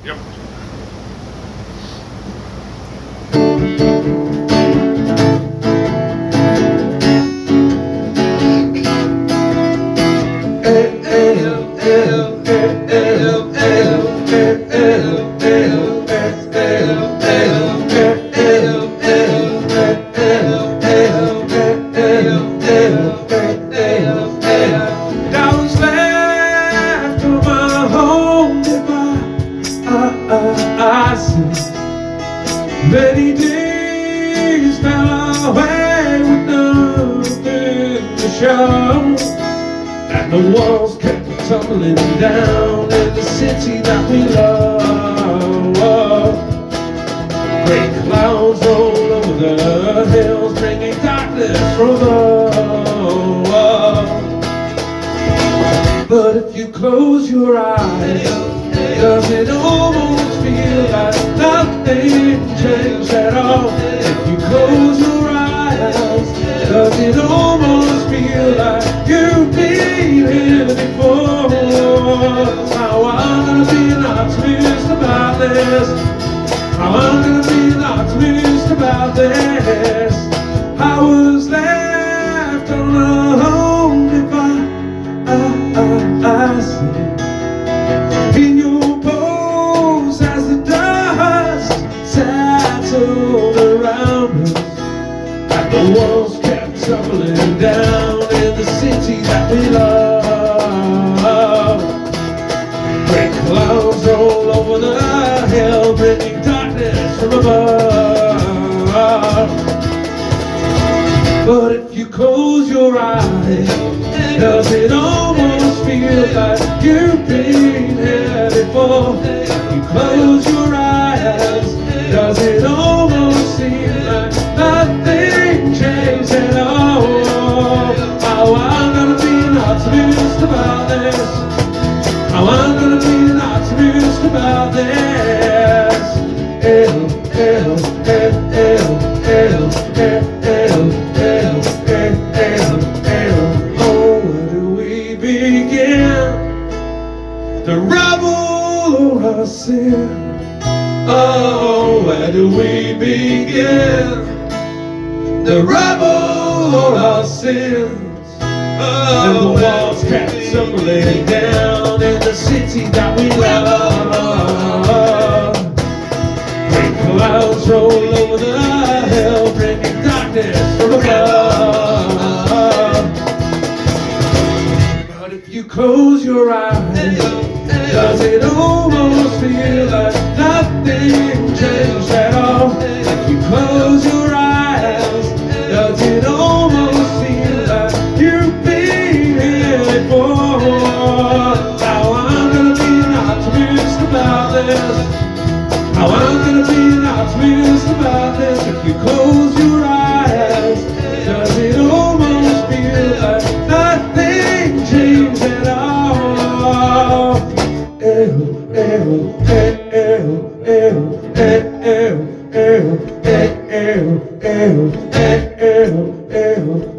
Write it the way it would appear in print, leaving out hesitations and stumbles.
Yep. I see many days fell away with nothing to show, and the walls kept tumbling down in the city that we love. Great clouds roll over the hills, bringing darkness from above. But if you close your eyes, does it almost feel like nothing changed at all? If you close your eyes, does it almost feel like you've been here before? How I'm gonna be an optimist about this. How I'm gonna be an optimist about this. I was left alone if I see in your pose as the dust settled around us, and the walls kept tumbling down in the city that we love. Great clouds roll over the hill, bringing darkness from above. But if you close your eyes, does it almost feel like you've been here before? If you close your eyes, does it almost seem like nothing changed at all? How I'm gonna be an optimist about this. How I'm gonna be an optimist about this. Oh, where do we begin? The rubble or our sin? Oh, where do we begin? The rubble or our sins? Oh, and the walls kept tumbling down in the city that we love. Great clouds roll over the hill, bringing darkness from above. But if you close your eyes, does it almost feel like nothing changed at all? If you close your eyes, does it almost feel like you've been here before? How I'm gonna be an optimist about this. How I'm gonna be an optimist about this. If you close your eyes, does it almost feel like nothing changed at all? Ew.